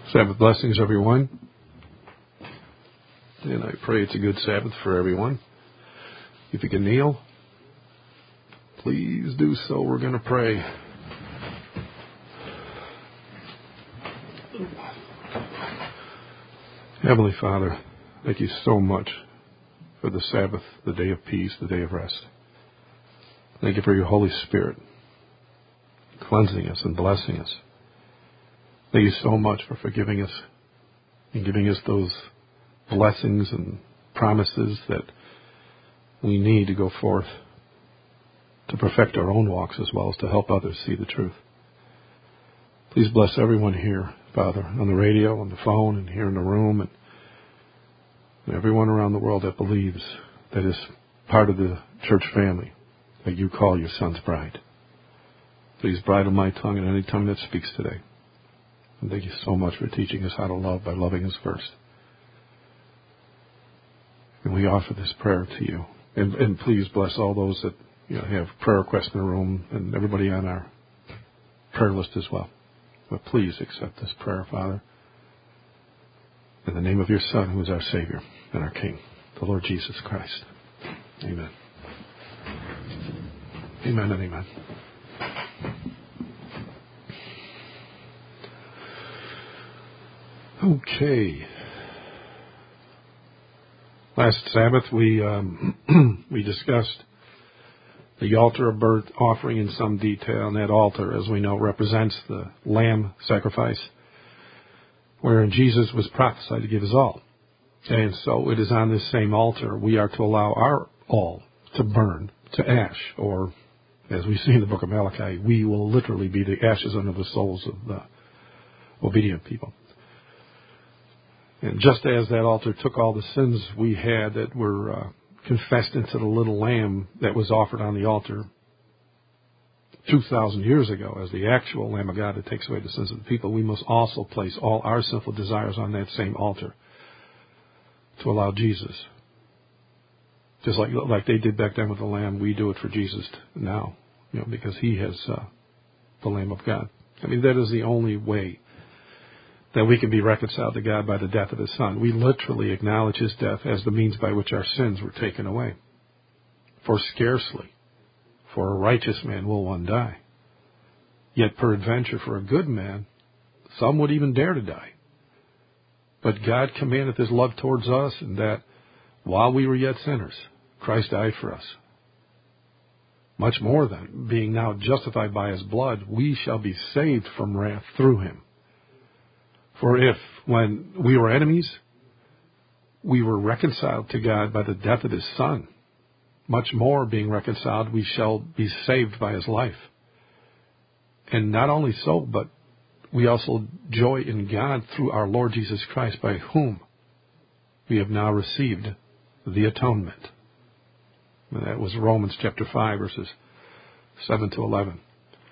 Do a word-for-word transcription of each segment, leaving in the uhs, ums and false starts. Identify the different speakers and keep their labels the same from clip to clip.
Speaker 1: Sabbath blessings, everyone. And I pray it's a good Sabbath for everyone. If you can kneel, please do so. We're going to pray. Heavenly Father, thank you so much for the Sabbath, the day of peace, the day of rest. Thank you for your Holy Spirit cleansing us and blessing us. Thank you so much for forgiving us and giving us those blessings and promises that we need to go forth to perfect our own walks as well as to help others see the truth. Please bless everyone here, Father, on the radio, on the phone, and here in the room, and, and everyone around the world that believes that is part of the church family that you call your Son's bride. Please bridle my tongue and any tongue that speaks today. And thank you so much for teaching us how to love by loving us first. And we offer this prayer to you. And, and please bless all those that you know, have prayer requests in the room and everybody on our prayer list as well. But please accept this prayer, Father, in the name of your Son, who is our Savior and our King, the Lord Jesus Christ. Amen. Amen and amen. Okay. Last Sabbath we um, we discussed the altar of burnt offering in some detail, and that altar, as we know, represents the lamb sacrifice, wherein Jesus was prophesied to give his all. And so it is on this same altar we are to allow our all to burn to ash, or as we see in the book of Malachi, we will literally be the ashes under the souls of the obedient people. And just as that altar took all the sins we had that were uh, confessed into the little lamb that was offered on the altar two thousand years ago as the actual Lamb of God that takes away the sins of the people, we must also place all our sinful desires on that same altar to allow Jesus. Just like like they did back then with the lamb, we do it for Jesus now, you know, because he has uh, the Lamb of God. I mean, that is the only way that we can be reconciled to God by the death of his Son. We literally acknowledge his death as the means by which our sins were taken away. For scarcely for a righteous man will one die. Yet peradventure for a good man, some would even dare to die. But God commandeth his love towards us, and that while we were yet sinners, Christ died for us. Much more then, being now justified by his blood, we shall be saved from wrath through him. For if, when we were enemies, we were reconciled to God by the death of his Son, much more being reconciled, we shall be saved by his life. And not only so, but we also joy in God through our Lord Jesus Christ, by whom we have now received the atonement. And that was Romans chapter five, verses seven to eleven.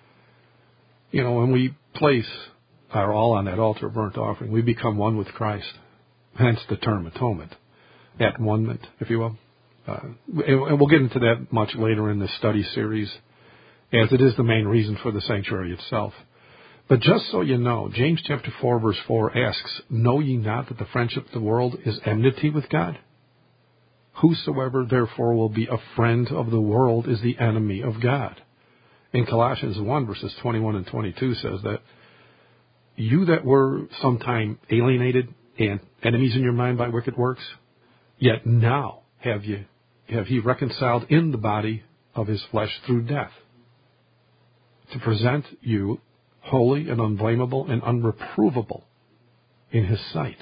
Speaker 1: You know, when we place our all on that altar of burnt offering, we become one with Christ. Hence the term atonement, at one-ment, if you will. Uh, and we'll get into that much later in this study series, as it is the main reason for the sanctuary itself. But just so you know, James chapter four, verse four asks, "Know ye not that the friendship of the world is enmity with God? Whosoever therefore will be a friend of the world is the enemy of God." In Colossians one, verses twenty-one and twenty-two says that, "You that were sometime alienated and enemies in your mind by wicked works, yet now have you have he reconciled in the body of his flesh through death, to present you holy and unblameable and unreprovable in his sight."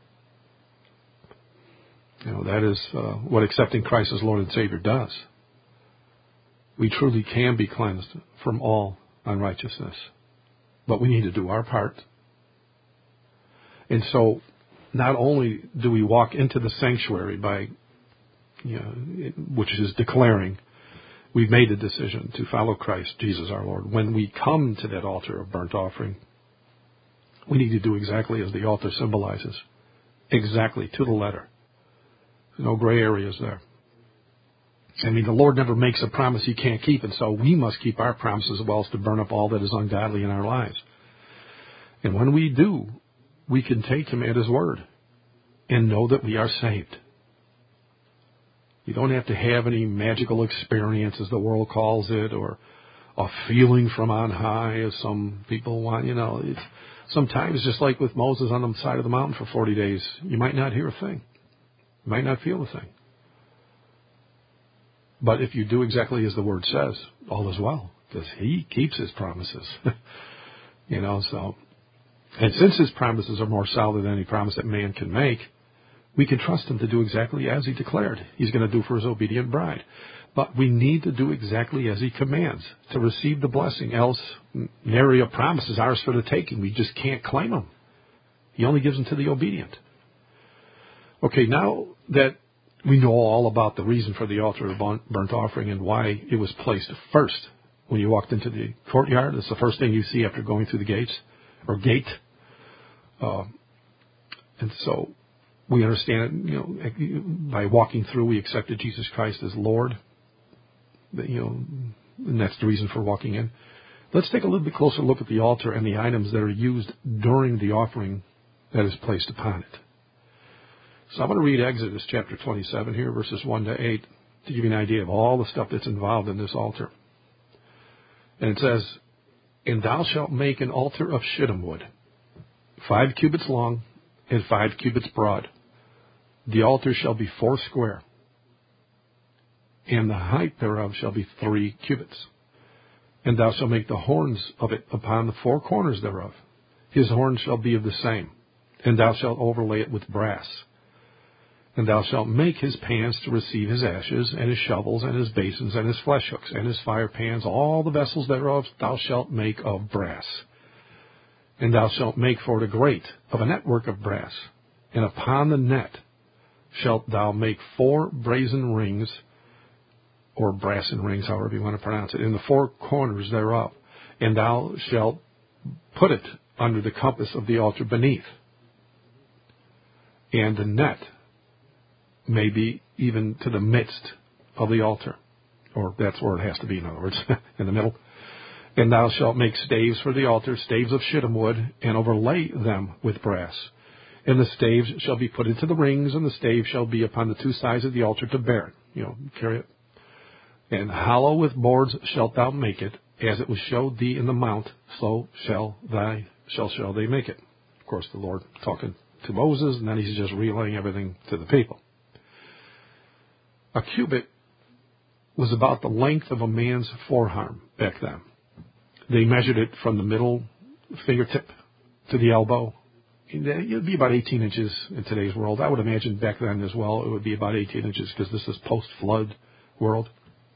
Speaker 1: You know, that is uh, what accepting Christ as Lord and Savior does. We truly can be cleansed from all unrighteousness. But we need to do our part. And so, not only do we walk into the sanctuary by, you know, which is declaring we've made the decision to follow Christ, Jesus our Lord. When we come to that altar of burnt offering, we need to do exactly as the altar symbolizes. Exactly, to the letter. No gray areas there. I mean, the Lord never makes a promise he can't keep, and so we must keep our promises as well as to burn up all that is ungodly in our lives. And when we do we can take him at his word and know that we are saved. You don't have to have any magical experience, as the world calls it, or a feeling from on high, as some people want. You know, it's, sometimes just like with Moses on the side of the mountain for forty days, you might not hear a thing. You might not feel a thing. But if you do exactly as the Word says, all is well, because He keeps His promises. you know, so, and since His promises are more solid than any promise that man can make, we can trust Him to do exactly as He declared He's going to do for His obedient bride. But we need to do exactly as He commands to receive the blessing. Else, nary a promise is ours for the taking. We just can't claim them. He only gives them to the obedient. Okay, now that we know all about the reason for the altar of burnt offering and why it was placed first when you walked into the courtyard, it's the first thing you see after going through the gates, or gate. Uh, and so we understand, you know, by walking through, we accepted Jesus Christ as Lord. You know, and that's the reason for walking in. Let's take a little bit closer look at the altar and the items that are used during the offering that is placed upon it. So I'm going to read Exodus chapter twenty-seven here, verses one to eight, to give you an idea of all the stuff that's involved in this altar. And it says, "And thou shalt make an altar of shittim wood, five cubits long and five cubits broad. The altar shall be four square, and the height thereof shall be three cubits. And thou shalt make the horns of it upon the four corners thereof. His horns shall be of the same, and thou shalt overlay it with brass. And thou shalt make his pans to receive his ashes, and his shovels, and his basins, and his flesh hooks, and his fire pans. All the vessels thereof thou shalt make of brass. And thou shalt make for it a grate of a network of brass. And upon the net shalt thou make four brazen rings, or brassen rings, however you want to pronounce it, in the four corners thereof. And thou shalt put it under the compass of the altar beneath. And the net may be even to the midst of the altar, or that's where it has to be, in other words, in the middle. And thou shalt make staves for the altar, staves of shittim wood, and overlay them with brass. And the staves shall be put into the rings, and the stave shall be upon the two sides of the altar to bear it, you know, carry it. And hollow with boards shalt thou make it, as it was showed thee in the mount, so shall thy shall shall they make it." Of course, the Lord talking to Moses, and then He's just relaying everything to the people. A cubit was about the length of a man's forearm back then. They measured it from the middle fingertip to the elbow. It would be about eighteen inches in today's world. I would imagine back then as well it would be about eighteen inches, because this is post-flood world.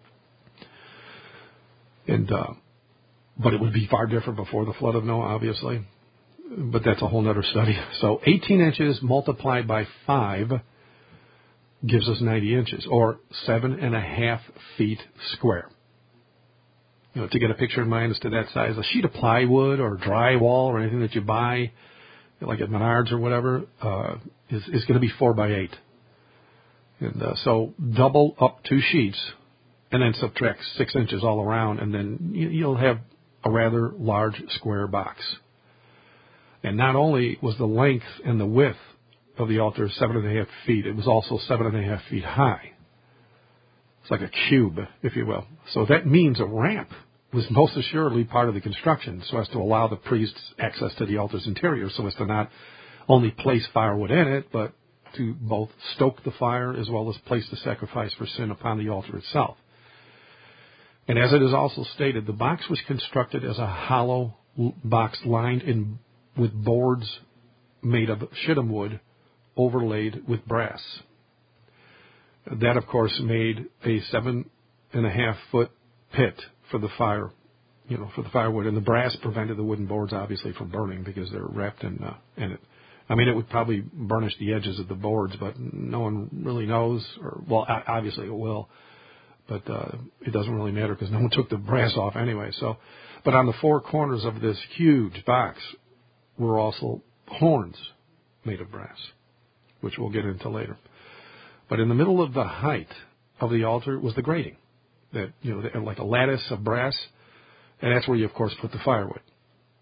Speaker 1: And uh, but it would be far different before the flood of Noah, obviously. But that's a whole other study. So eighteen inches multiplied by five gives us ninety inches, or seven and a half feet square. You know, to get a picture in mind as to that size, a sheet of plywood or drywall or anything that you buy, like at Menards or whatever, uh, is, is going to be four by eight. And uh, so double up two sheets, and then subtract six inches all around, and then you'll have a rather large square box. And not only was the length and the width of the altar seven and a half feet, it was also seven and a half feet high. It's like a cube, if you will. So that means a ramp was most assuredly part of the construction, so as to allow the priests access to the altar's interior, so as to not only place firewood in it, but to both stoke the fire as well as place the sacrifice for sin upon the altar itself. And as it is also stated, the box was constructed as a hollow box lined in with boards made of shittim wood overlaid with brass. That, of course, made a seven and a half foot pit for the fire, you know, for the firewood. And the brass prevented the wooden boards, obviously, from burning because they're wrapped in, uh, in it. I mean, it would probably burnish the edges of the boards, but no one really knows. Or, well, obviously it will. But uh, it doesn't really matter because no one took the brass off anyway. So, but on the four corners of this huge box were also horns made of brass, which we'll get into later. But in the middle of the height of the altar was the grating, that, you know, like a lattice of brass, and that's where you, of course, put the firewood.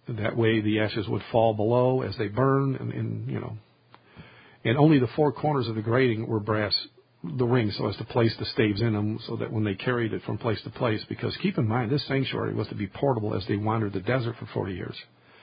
Speaker 1: And that way the ashes would fall below as they burn, and, and you know, and only the four corners of the grating were brass, the rings, so as to place the staves in them, so that when they carried it from place to place, because keep in mind, this sanctuary was to be portable as they wandered the desert for forty years.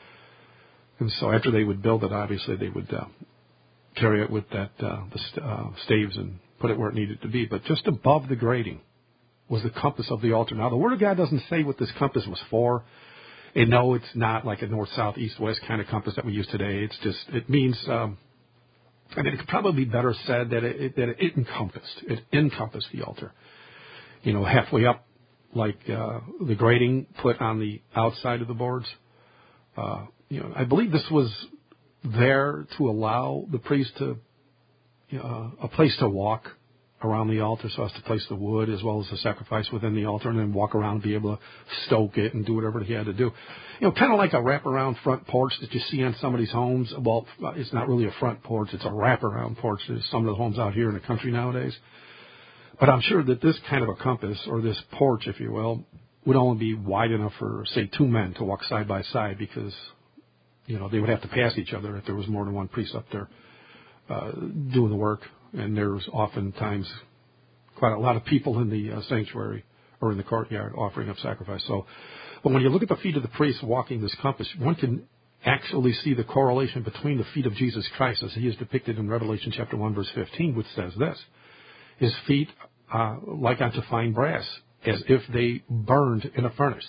Speaker 1: And so after they would build it, obviously they would uh, carry it with that uh, the st- uh, staves and put it where it needed to be. But just above the grating was the compass of the altar. Now, the Word of God doesn't say what this compass was for. And no, it's not like a north, south, east, west kind of compass that we use today. It's just, it means, um, I mean, it could probably be better said that it, that it encompassed, it encompassed the altar. You know, halfway up, like uh, the grating put on the outside of the boards. Uh, you know, I believe this was there to allow the priest to, you know, a place to walk around the altar, so as to place the wood as well as the sacrifice within the altar, and then walk around and be able to stoke it and do whatever he had to do. You know, kind of like a wraparound front porch that you see on somebody's homes. Well, it's not really a front porch, it's a wraparound porch. There's some of the homes out here in the country nowadays. But I'm sure that this kind of a compass, or this porch, if you will, would only be wide enough for, say, two men to walk side by side, because, you know, they would have to pass each other if there was more than one priest up there uh, doing the work. And there's oftentimes quite a lot of people in the uh, sanctuary or in the courtyard offering up sacrifice. So, but when you look at the feet of the priest walking this compass, one can actually see the correlation between the feet of Jesus Christ as he is depicted in Revelation chapter one, verse fifteen, which says this: his feet uh, like unto fine brass, as if they burned in a furnace.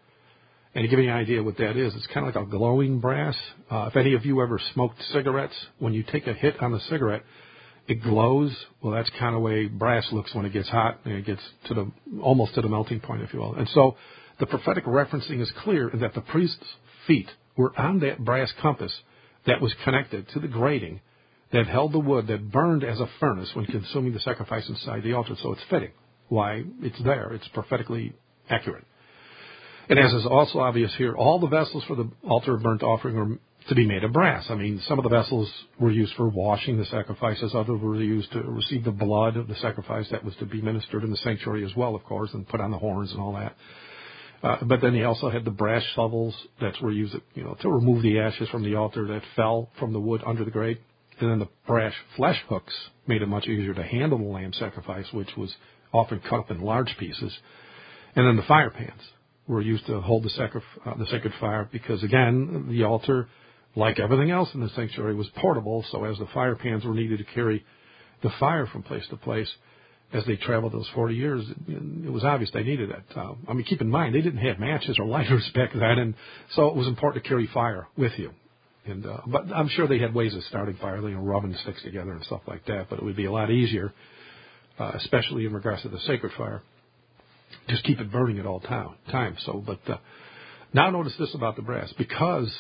Speaker 1: And to give you an idea what that is, it's kind of like a glowing brass. Uh, if any of you ever smoked cigarettes, when you take a hit on the cigarette, it glows. Well, that's kind of the way brass looks when it gets hot, and it gets to the almost to the melting point, if you will. And so the prophetic referencing is clear in that the priest's feet were on that brass compass that was connected to the grating that held the wood that burned as a furnace when consuming the sacrifice inside the altar. So it's fitting why it's there. It's prophetically accurate. And as is also obvious here, all the vessels for the altar of burnt offering were to be made of brass. I mean, some of the vessels were used for washing the sacrifices. Others were used to receive the blood of the sacrifice that was to be ministered in the sanctuary as well, of course, and put on the horns and all that. Uh, but then he also had the brass shovels that were used, you know, to remove the ashes from the altar that fell from the wood under the grate. And then the brass flesh hooks made it much easier to handle the lamb sacrifice, which was often cut up in large pieces. And then the fire pans were used to hold the, sacri- uh, the sacred fire, because, again, the altar, like everything else in the sanctuary, was portable. So as the fire pans were needed to carry the fire from place to place as they traveled those forty years, it was obvious they needed it. Uh, I mean, keep in mind, they didn't have matches or lighters back then, and so it was important to carry fire with you. And uh, but I'm sure they had ways of starting fire, you know, rubbing sticks together and stuff like that. But it would be a lot easier, uh, especially in regards to the sacred fire. Just keep it burning at all time. time. So, but uh, now notice this about the brass, because,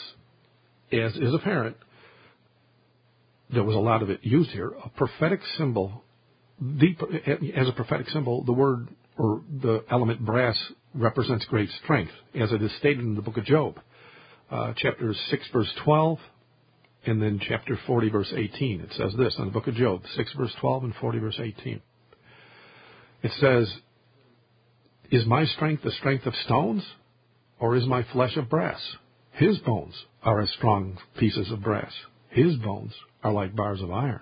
Speaker 1: as is apparent, there was a lot of it used here. A prophetic symbol, the, as a prophetic symbol, the word or the element brass represents great strength, as it is stated in the book of Job. Uh, chapter six, verse twelve, and then chapter forty, verse eighteen. It says this in the book of Job, six, verse twelve, and forty, verse eighteen. It says, "Is my strength the strength of stones, or is my flesh of brass? His bones are as strong pieces of brass. His bones are like bars of iron."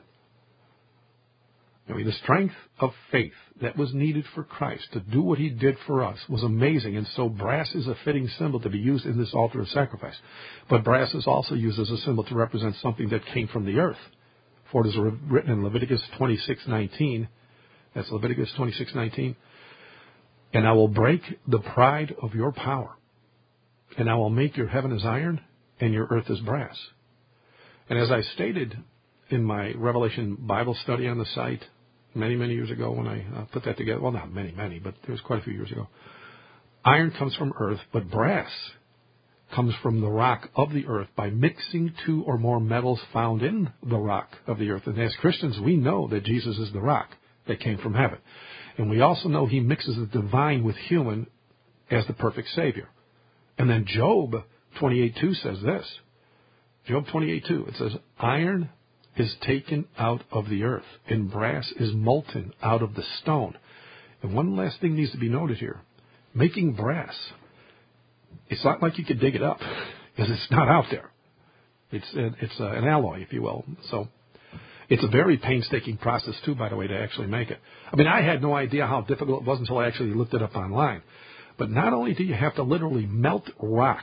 Speaker 1: I mean, the strength of faith that was needed for Christ to do what he did for us was amazing. And so brass is a fitting symbol to be used in this altar of sacrifice. But brass is also used as a symbol to represent something that came from the earth. For it is written in Leviticus twenty-six nineteen. That's Leviticus twenty-six nineteen. "And I will break the pride of your power, and I will make your heaven as iron, and your earth as brass." And as I stated in my Revelation Bible study on the site many, many years ago when I uh, put that together, well, not many, many, but it was quite a few years ago, iron comes from earth, but brass comes from the rock of the earth by mixing two or more metals found in the rock of the earth. And as Christians, we know that Jesus is the rock that came from heaven. And we also know he mixes the divine with human as the perfect Savior. And then Job twenty-eight two says this. Job twenty-eight two, it says, "Iron is taken out of the earth, and brass is molten out of the stone." And one last thing needs to be noted here. Making brass, it's not like you could dig it up. because it's not out there. It's it's uh, an alloy, if you will. So it's a very painstaking process, too, by the way, to actually make it. I mean, I had no idea how difficult it was until I actually looked it up online. But not only do you have to literally melt rock,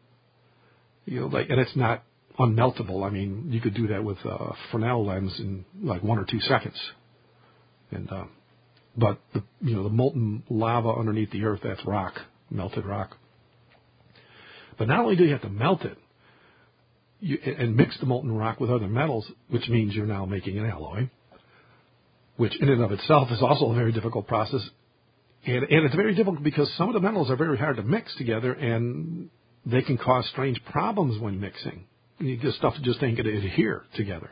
Speaker 1: you know, like, and it's not unmeltable. I mean, you could do that with a Fresnel lens in like one or two seconds. And uh, but the you know the molten lava underneath the earth, that's rock, melted rock. But not only do you have to melt it you, and mix the molten rock with other metals, which means you're now making an alloy, which in and of itself is also a very difficult process. And, and it's very difficult because some of the metals are very hard to mix together, and they can cause strange problems when mixing. You get stuff that just ain't going to adhere together.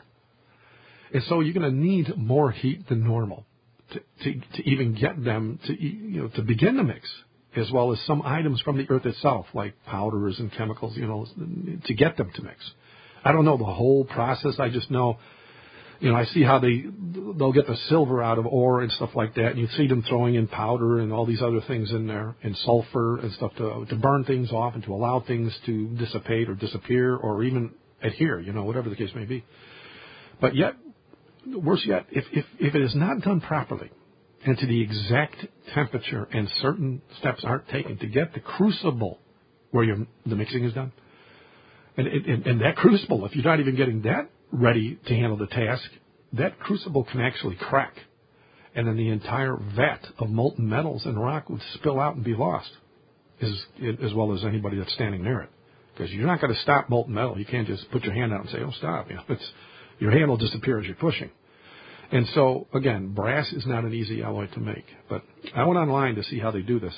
Speaker 1: And so you're going to need more heat than normal to, to, to even get them to, you know, to begin the mix, as well as some items from the earth itself, like powders and chemicals, you know, to get them to mix. I don't know the whole process. I just know, you know, I see how they, they'll get the silver out of ore and stuff like that, and you see them throwing in powder and all these other things in there, and sulfur and stuff to, to burn things off and to allow things to dissipate or disappear or even adhere, you know, whatever the case may be. But yet, worse yet, if, if, if it is not done properly and to the exact temperature and certain steps aren't taken to get the crucible where your, the mixing is done, and, and, and that crucible, if you're not even getting that ready to handle the task, that crucible can actually crack. And then the entire vat of molten metals and rock would spill out and be lost, as, as well as anybody that's standing near it. Because you're not going to stop molten metal. You can't just put your hand out and say, oh, stop. You know, it's, your hand will disappear as you're pushing. And so, again, brass is not an easy alloy to make. But I went online to see how they do this.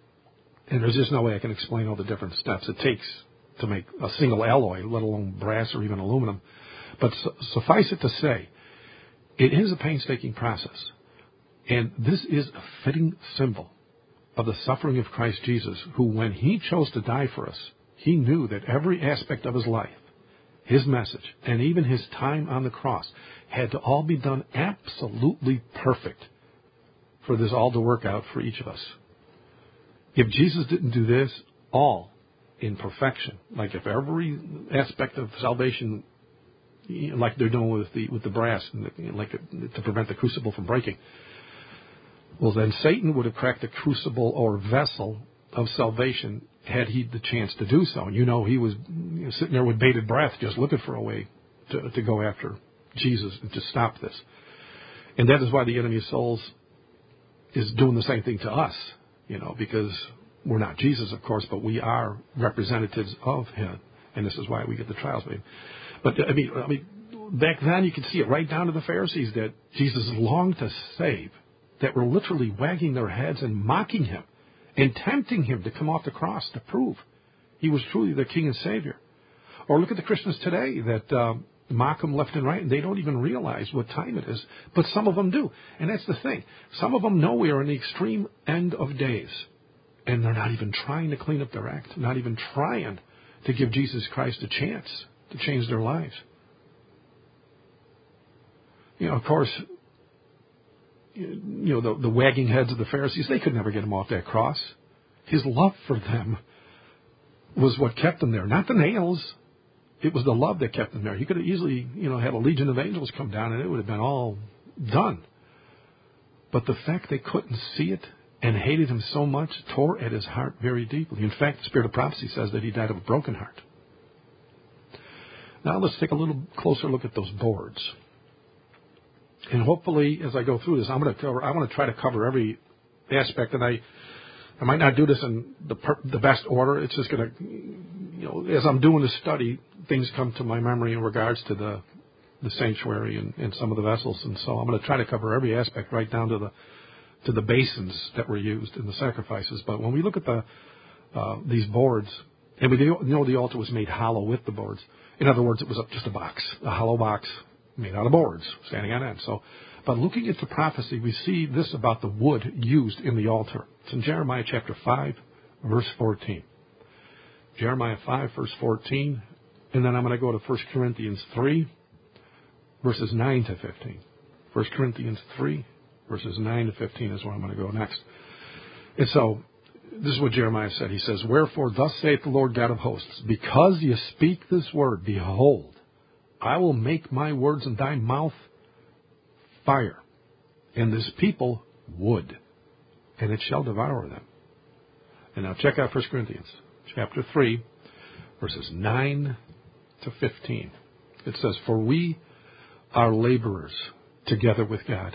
Speaker 1: And there's just no way I can explain all the different steps it takes to make a single alloy, let alone brass or even aluminum. But su- suffice it to say, it is a painstaking process. And this is a fitting symbol of the suffering of Christ Jesus, who, when he chose to die for us, he knew that every aspect of his life, his message, and even his time on the cross had to all be done absolutely perfect for this all to work out for each of us. If Jesus didn't do this all in perfection, like if every aspect of salvation, like they're doing with the with the brass, like to prevent the crucible from breaking, well, then Satan would have cracked the crucible or vessel of salvation had he the chance to do so. And you know, he was you know, sitting there with bated breath, just looking for a way to, to go after Jesus and to stop this. And that is why the enemy of souls is doing the same thing to us, you know, because we're not Jesus, of course, but we are representatives of him. And this is why we get the trials with him. But, I mean, I mean, back then you could see it right down to the Pharisees that Jesus longed to save, that were literally wagging their heads and mocking him and tempting him to come off the cross to prove he was truly their King and Savior. Or look at the Christians today that um, mock him left and right, and they don't even realize what time it is. But some of them do. And that's the thing. Some of them know we are in the extreme end of days, and they're not even trying to clean up their act, not even trying to give Jesus Christ a chance to change their lives. You know, of course, you know, the, the wagging heads of the Pharisees, they could never get him off that cross. His love for them was what kept him there, not the nails. It was the love that kept him there. He could have easily, you know, had a legion of angels come down and it would have been all done. But the fact they couldn't see it and hated him so much tore at his heart very deeply. In fact, the Spirit of Prophecy says that he died of a broken heart. Now let's take a little closer look at those boards. And hopefully, as I go through this, I'm going to cover. I want to try to cover every aspect, and I, I might not do this in the per, the best order. It's just going to, you know, as I'm doing the study, things come to my memory in regards to the, the sanctuary and, and some of the vessels, and so I'm going to try to cover every aspect right down to the, to the basins that were used in the sacrifices. But when we look at the uh, these boards, and we know the altar was made hollow with the boards. In other words, it was just a box, a hollow box made out of boards, standing on end. So, but looking into prophecy, we see this about the wood used in the altar. It's in Jeremiah chapter five, verse fourteen. Jeremiah five, verse fourteen, and then I'm going to go to First Corinthians three, verses nine to fifteen. First Corinthians three, verses nine to fifteen is where I'm going to go next. And so, this is what Jeremiah said. He says, "Wherefore thus saith the Lord God of hosts, because ye speak this word, behold, I will make my words in thy mouth fire, and this people wood, and it shall devour them." And now check out First Corinthians chapter three, verses nine to fifteen. It says, "For we are laborers together with God."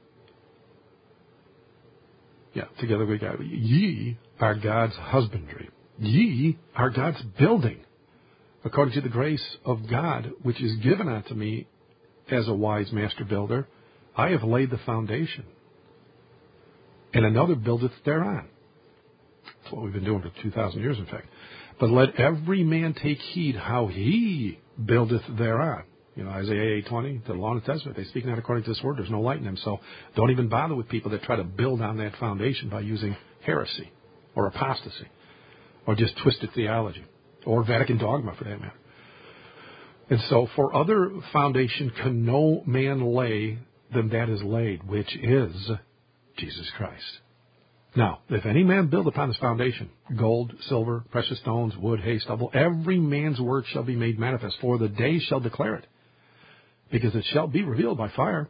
Speaker 1: Yeah, together with God. "Ye are God's husbandry. Ye are God's building, according to the grace of God, which is given unto me as a wise master builder. I have laid the foundation, and another buildeth thereon." That's what we've been doing for two thousand years, in fact. "But let every man take heed how he buildeth thereon." You know, Isaiah eight twenty, the Law and the Testament, they speak not according to this word. There's no light in them. So don't even bother with people that try to build on that foundation by using heresy or apostasy or just twisted theology or Vatican dogma, for that matter. And so, "For other foundation can no man lay than that is laid, which is Jesus Christ. Now, if any man build upon this foundation, gold, silver, precious stones, wood, hay, stubble, every man's work shall be made manifest, for the day shall declare it, because it shall be revealed by fire."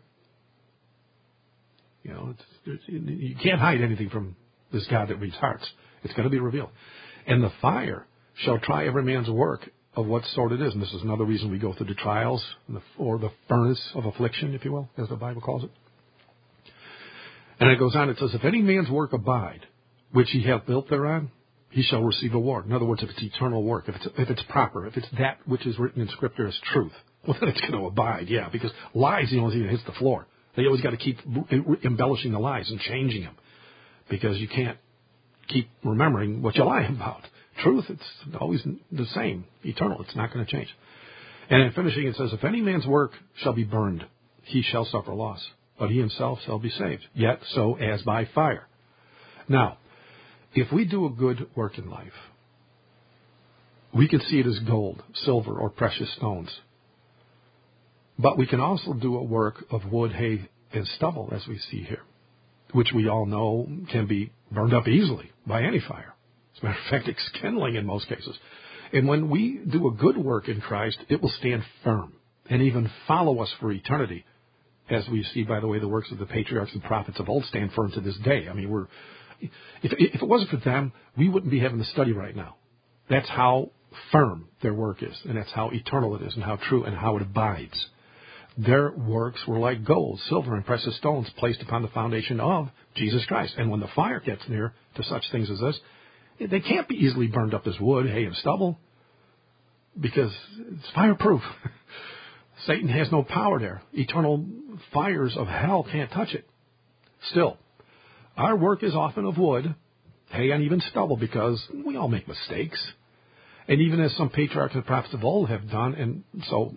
Speaker 1: You know, it's, it's, you can't hide anything from this God that reads hearts. It's going to be revealed. "And the fire shall try every man's work of what sort it is." And this is another reason we go through the trials, or the furnace of affliction, if you will, as the Bible calls it. And it goes on, it says, "If any man's work abide, which he hath built thereon, he shall receive a reward." In other words, if it's eternal work, if it's, if it's proper, if it's that which is written in Scripture as truth, well, then it's going to abide, yeah, because lies, the only thing that hits the floor. They always got to keep embellishing the lies and changing them, because you can't keep remembering what you're lying about. Truth, it's always the same, eternal. It's not going to change. And in finishing, it says, "If any man's work shall be burned, he shall suffer loss, but he himself shall be saved, yet so as by fire." Now, if we do a good work in life, we can see it as gold, silver, or precious stones. But we can also do a work of wood, hay, and stubble, as we see here, which we all know can be burned up easily by any fire. As a matter of fact, it's kindling in most cases. And when we do a good work in Christ, it will stand firm and even follow us for eternity, as we see, by the way, the works of the patriarchs and prophets of old stand firm to this day. I mean, we're if, if it wasn't for them, we wouldn't be having the study right now. That's how firm their work is, and that's how eternal it is, and how true, and how it abides. Their works were like gold, silver, and precious stones placed upon the foundation of Jesus Christ. And when the fire gets near to such things as this, they can't be easily burned up as wood, hay, and stubble, because it's fireproof. Satan has no power there. Eternal fires of hell can't touch it. Still, our work is often of wood, hay, and even stubble, because we all make mistakes. And even as some patriarchs and prophets of old have done, and so,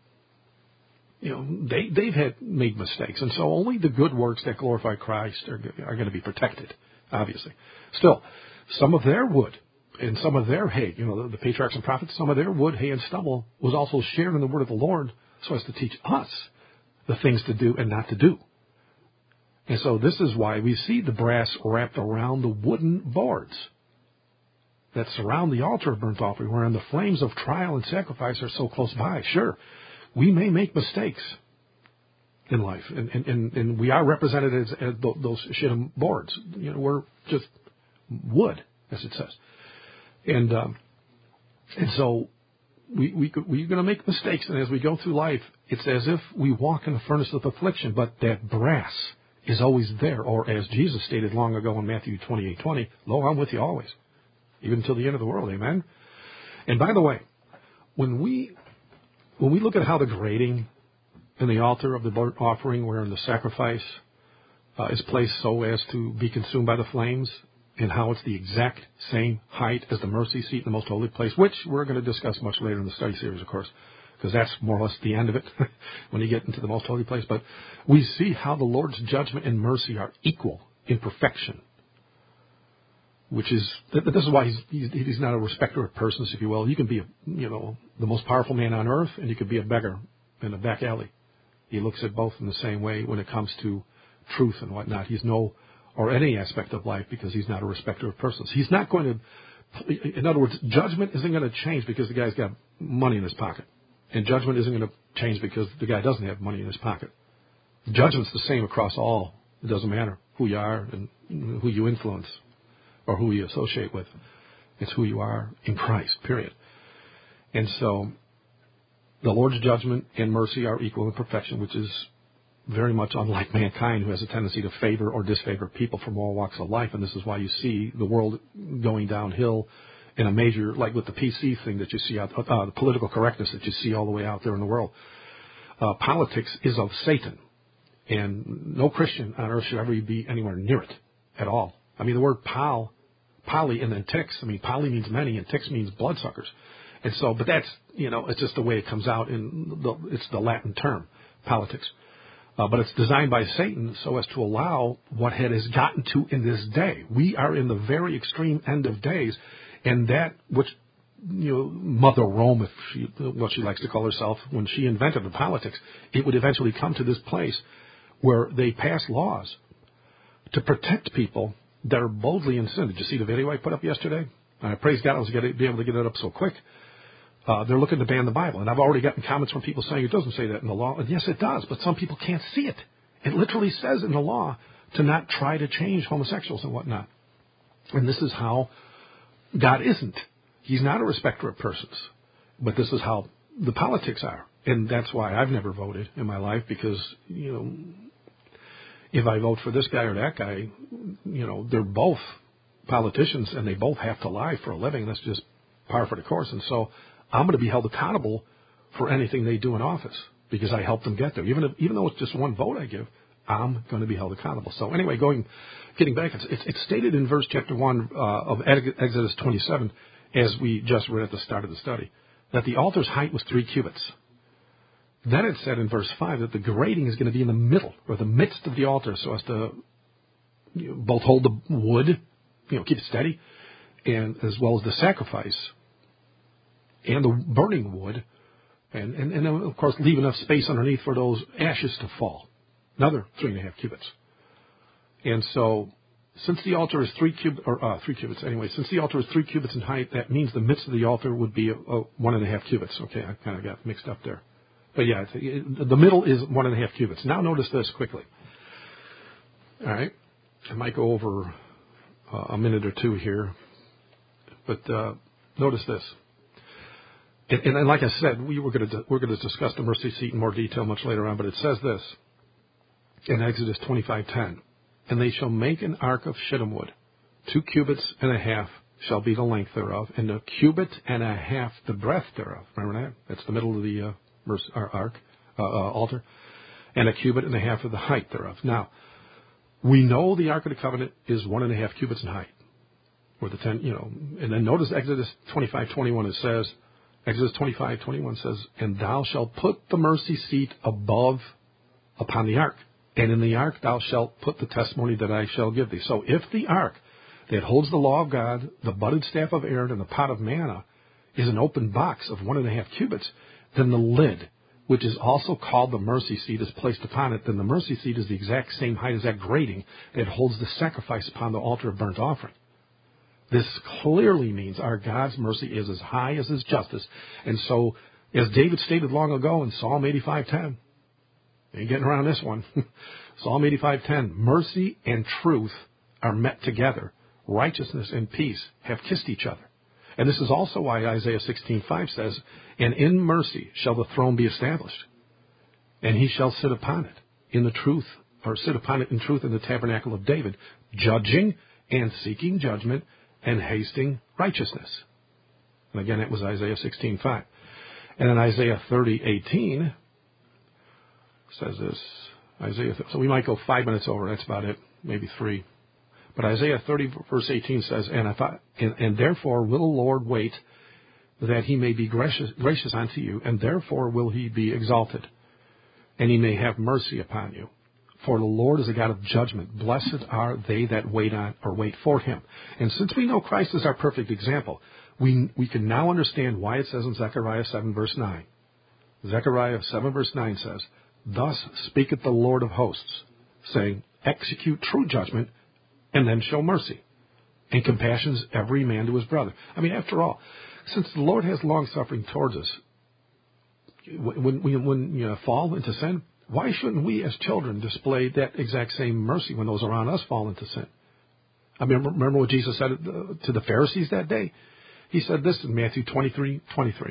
Speaker 1: you know, they, they've had made mistakes. And so only the good works that glorify Christ are, are going to be protected, obviously. Still, some of their wood and some of their hay, you know, the, the patriarchs and prophets, some of their wood, hay, and stubble was also shared in the word of the Lord so as to teach us the things to do and not to do. And so this is why we see the brass wrapped around the wooden boards that surround the altar of burnt offering, wherein the flames of trial and sacrifice are so close by. Sure, we may make mistakes in life, and, and, and, and we are represented as, as those shittim boards. You know, we're just wood, as it says. And um, and so we, we, we're going to make mistakes, and as we go through life, it's as if we walk in the furnace of affliction, but that brass is always there, or as Jesus stated long ago in Matthew twenty-eight twenty, "Lo, I'm with you always, even till the end of the world." Amen? And by the way, when we when we look at how the grating in the altar of the burnt offering, wherein the sacrifice uh, is placed so as to be consumed by the flames, and how it's the exact same height as the mercy seat in the most holy place, which we're going to discuss much later in the study series, of course, because that's more or less the end of it when you get into the most holy place. But we see how the Lord's judgment and mercy are equal in perfection, which is, this is why he's, he's, he's not a respecter of persons, if you will. You can be, a, you know, the most powerful man on earth, and you could be a beggar in a back alley. He looks at both in the same way when it comes to truth and whatnot. He's no or any aspect of life because he's not a respecter of persons. He's not going to, in other words, judgment isn't going to change because the guy's got money in his pocket. And judgment isn't going to change because the guy doesn't have money in his pocket. Judgment's the same across all. It doesn't matter who you are and who you influence or who you associate with. It's who you are in Christ, period. And so the Lord's judgment and mercy are equal in perfection, which is very much unlike mankind, who has a tendency to favor or disfavor people from all walks of life. And this is why you see the world going downhill in a major, like with the P C thing that you see out, uh, the political correctness that you see all the way out there in the world. Uh, politics is of Satan. And no Christian on earth should ever be anywhere near it at all. I mean, the word pol, poly and then ticks, I mean, poly means many and ticks means bloodsuckers. And so, but that's, you know, it's just the way it comes out in the, it's the Latin term, politics. Uh, but it's designed by Satan so as to allow what it has gotten to in this day. We are in the very extreme end of days, and that which, you know, Mother Rome, if she, what she likes to call herself, when she invented the politics, it would eventually come to this place where they pass laws to protect people that are boldly in sin. Did you see the video I put up yesterday? And I praise God I was going to be able to get it up so quick. Uh, they're looking to ban the Bible. And I've already gotten comments from people saying it doesn't say that in the law. And yes, it does, but some people can't see it. It literally says in the law to not try to change homosexuals and whatnot. And this is how God isn't. He's not a respecter of persons. But this is how the politics are. And that's why I've never voted in my life, because, you know, if I vote for this guy or that guy, you know, they're both politicians and they both have to lie for a living. That's just par for the course. And so I'm going to be held accountable for anything they do in office because I helped them get there. Even if, even though it's just one vote I give, I'm going to be held accountable. So anyway, going, getting back, it's, it's, it's stated in verse chapter one uh, of Exodus twenty-seven, as we just read at the start of the study, that the altar's height was three cubits. Then it said in verse five that the grating is going to be in the middle or the midst of the altar, so as to, you know, both hold the wood, you know, keep it steady, and as well as the sacrifice and the burning wood, and, and, and of course leave enough space underneath for those ashes to fall. Another three and a half cubits. And so, since the altar is three cubits, or uh, three cubits anyway, since the altar is three cubits in height, that means the midst of the altar would be a, a one and a half cubits. Okay, I kind of got mixed up there. But yeah, the middle is one and a half cubits. Now notice this quickly. All right, I might go over uh, a minute or two here, but uh, notice this. And, and like I said, we were going to we're going to discuss the mercy seat in more detail much later on. But it says this in Exodus twenty-five ten, and they shall make an ark of shittim wood, two cubits and a half shall be the length thereof, and a cubit and a half the breadth thereof. Remember that? That's the middle of the uh, mercy, uh, ark uh, uh, altar, and a cubit and a half of the height thereof. Now, we know the Ark of the Covenant is one and a half cubits in height, or the ten, you know. And then notice Exodus twenty-five twenty-one. It says. Exodus twenty-five twenty-one says, and thou shalt put the mercy seat above upon the ark, and in the ark thou shalt put the testimony that I shall give thee. So if the ark that holds the law of God, the budded staff of Aaron, and the pot of manna is an open box of one and a half cubits, then the lid, which is also called the mercy seat, is placed upon it. Then the mercy seat is the exact same height as that grating that holds the sacrifice upon the altar of burnt offering. This clearly means our God's mercy is as high as his justice. And so, as David stated long ago in Psalm eighty-five ten, ain't getting around this one, Psalm eighty-five ten, mercy and truth are met together. Righteousness and peace have kissed each other. And this is also why Isaiah sixteen five says, and in mercy shall the throne be established, and he shall sit upon it in the truth, or sit upon it in truth in the tabernacle of David, judging and seeking judgment, and hasting righteousness. And again, it was Isaiah sixteen five. And then Isaiah thirty eighteen says this. Isaiah, so we might go five minutes over. That's about it, maybe three. But Isaiah thirty verse eighteen says, and, if I, and, and therefore will the Lord wait that he may be gracious, gracious unto you, and therefore will he be exalted, and he may have mercy upon you. For the Lord is a God of judgment. Blessed are they that wait on or wait for him. And since we know Christ is our perfect example, we we can now understand why it says in Zechariah seven verse nine. Zechariah seven verse nine says, thus speaketh the Lord of hosts, saying, execute true judgment, and then show mercy. And compassions every man to his brother. I mean, after all, since the Lord has long-suffering towards us, when we when, you know, fall into sin, why shouldn't we as children display that exact same mercy when those around us fall into sin? I mean, remember what Jesus said to the Pharisees that day? He said this in Matthew twenty-three twenty-three.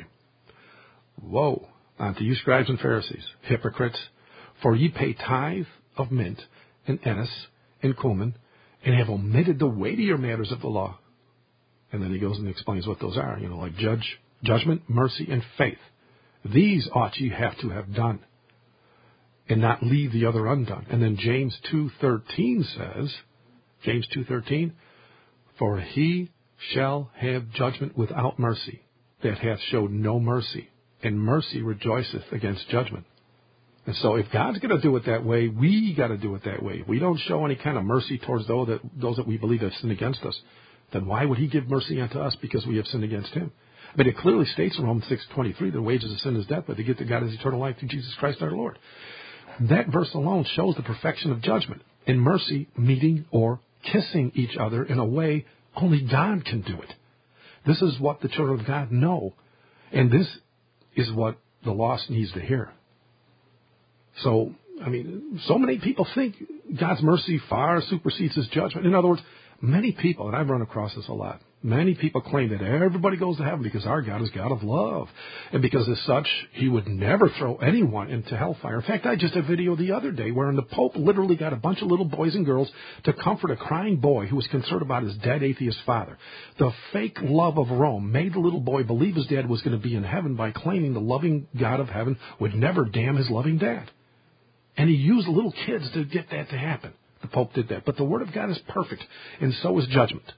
Speaker 1: Woe unto you, scribes and Pharisees, hypocrites, for ye pay tithe of mint and anise and cumin, and have omitted the weightier matters of the law. And then he goes and explains what those are, you know, like judge, judgment, mercy, and faith. These ought ye have to have done, and not leave the other undone. And then James two thirteen says, James two thirteen, for he shall have judgment without mercy, that hath showed no mercy, and mercy rejoiceth against judgment. And so if God's going to do it that way, we got to do it that way. If we don't show any kind of mercy towards those that, those that we believe have sinned against us, then why would he give mercy unto us because we have sinned against him? But it clearly states in Romans six twenty-three, the wages of sin is death, but the gift of God is eternal life through Jesus Christ our Lord. That verse alone shows the perfection of judgment and mercy meeting or kissing each other in a way only God can do it. This is what the children of God know, and this is what the lost needs to hear. So, I mean, so many people think God's mercy far supersedes his judgment. In other words, many people, and I've run across this a lot, many people claim that everybody goes to heaven because our God is God of love. And because as such, he would never throw anyone into hellfire. In fact, I just did a video the other day wherein the Pope literally got a bunch of little boys and girls to comfort a crying boy who was concerned about his dead atheist father. The fake love of Rome made the little boy believe his dad was going to be in heaven by claiming the loving God of heaven would never damn his loving dad. And he used little kids to get that to happen. The Pope did that. But the Word of God is perfect, and so is judgment.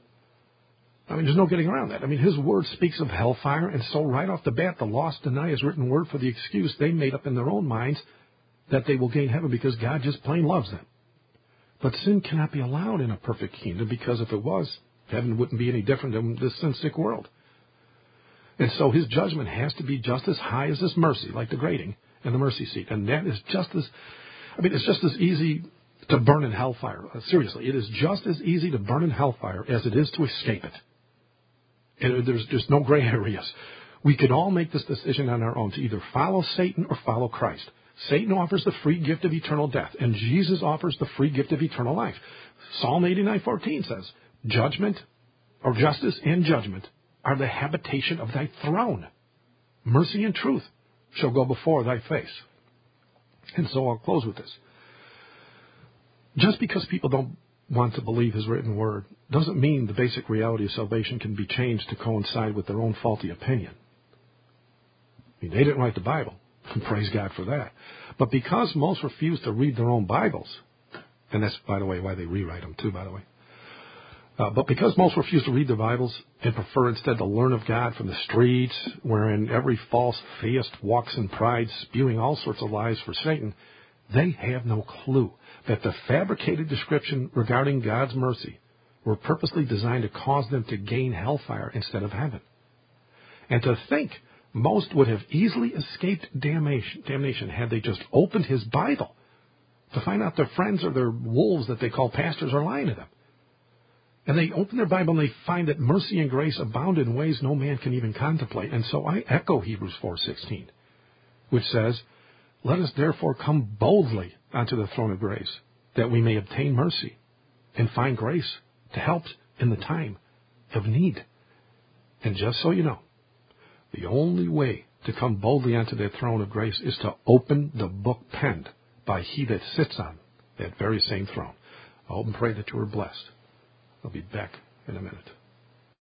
Speaker 1: I mean, there's no getting around that. I mean, his Word speaks of hellfire, and so right off the bat, the lost deny his written Word for the excuse they made up in their own minds that they will gain heaven because God just plain loves them. But sin cannot be allowed in a perfect kingdom, because if it was, heaven wouldn't be any different than this sin-sick world. And so his judgment has to be just as high as his mercy, like the grading and the mercy seat. And that is just as, I mean, it's just as easy to burn in hellfire. Uh, seriously, it is just as easy to burn in hellfire as it is to escape it. And there's just no gray areas. We could all make this decision on our own to either follow Satan or follow Christ. Satan offers the free gift of eternal death, and Jesus offers the free gift of eternal life. Psalm eighty-nine fourteen says, judgment, or justice and judgment, are the habitation of thy throne. Mercy and truth shall go before thy face. And so I'll close with this. Just because people don't want to believe his written word doesn't mean the basic reality of salvation can be changed to coincide with their own faulty opinion. I mean, they didn't write the Bible, and praise God for that. But because most refuse to read their own Bibles, and that's, by the way, why they rewrite them too, by the way. Uh, but because most refuse to read their Bibles and prefer instead to learn of God from the streets, wherein every false theist walks in pride, spewing all sorts of lies for Satan, they have no clue that the fabricated description regarding God's mercy were purposely designed to cause them to gain hellfire instead of heaven. And to think most would have easily escaped damnation, damnation had they just opened his Bible to find out their friends or their wolves that they call pastors are lying to them. And they open their Bible and they find that mercy and grace abound in ways no man can even contemplate. And so I echo Hebrews four sixteen, which says, let us therefore come boldly unto the throne of grace, that we may obtain mercy and find grace to help in the time of need. And just so you know, the only way to come boldly unto that throne of grace is to open the book penned by he that sits on that very same throne. I hope and pray that you are blessed. I'll be back in a minute.